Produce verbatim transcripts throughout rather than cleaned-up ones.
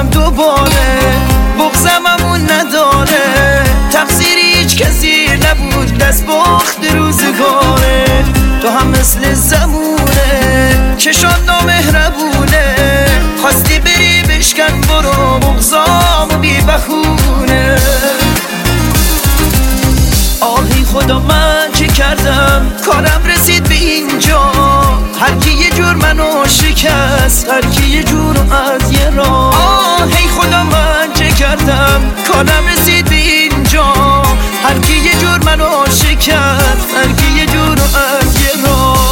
کنم دوباره، بغضم همون نداره، تقصیری هیچ کسی نبود، دست باخت روزگاره. تو هم مثل زمونه چشات نامهربونه، خواستی بری بشکن برو، بغضامو بی بهونه. آهی خدا من چه کردم، کارم رسید به اینجا، هر کی یه جور منو شکست، هر کی یه جور از یه راه. آهی خدا من چه کردم، کارم رسید به اینجا، هر کی یه جور منو شکست، هر کی یه جور از یه راه.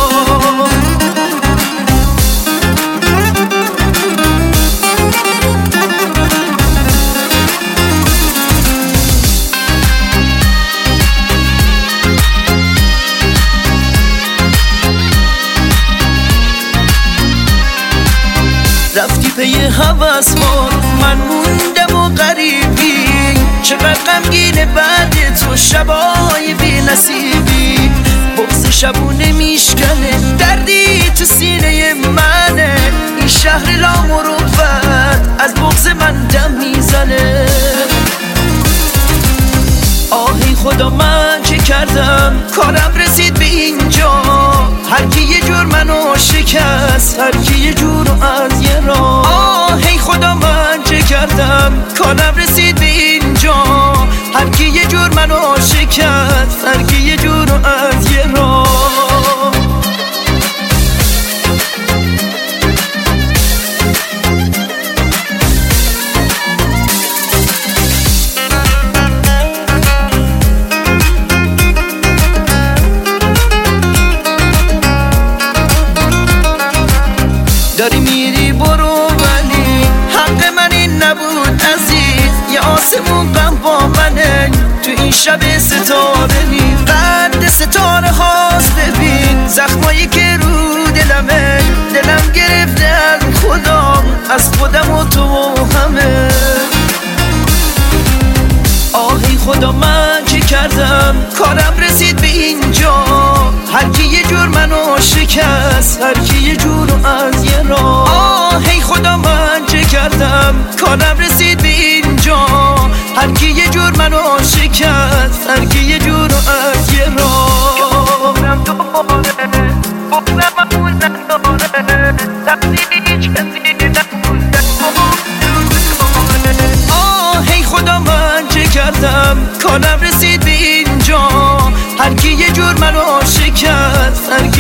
رفتی پی هوس خود، من موندم و غریبی، چقدر غمگینه بعد تو شبای بی نصیبی. بغض شبونه میشکنه، دردی تو سینه منه، این شهر لامروت از بغض من دم میزنه. آهی خدا من چه کردم، کارم رسید به اینجا، هر کی یه جور منو شکست، هر کی یه جور از یه راه. آهی خدا من چه کردم، کارم رسید به اینجا، هر کی یه جور منو شکست، هر کی یه جور از یه راه. داری میری برو، ولی حق من این نبود عزیز، یه آسمون غم با منه، تو این شب ستاره بین، قد ستاره هاست ببین، زخمایی که رو دلمه، دلم گرفته از خودم، از خودم و تو و همه. آهی خدا من چه کردم، کارم رسید به اینجا، هر کی یه جور منو شکست، هر کی یه جور از یه راه. آهی خدا من چه کردم، کارم رسید به اینجا، هر کی یه جور منو شکست، هر کی یه جور از یه راه. آهی خدا من چه کردم، کارم رسید به اینجا، هر کی یه جور منو شکست، هر کی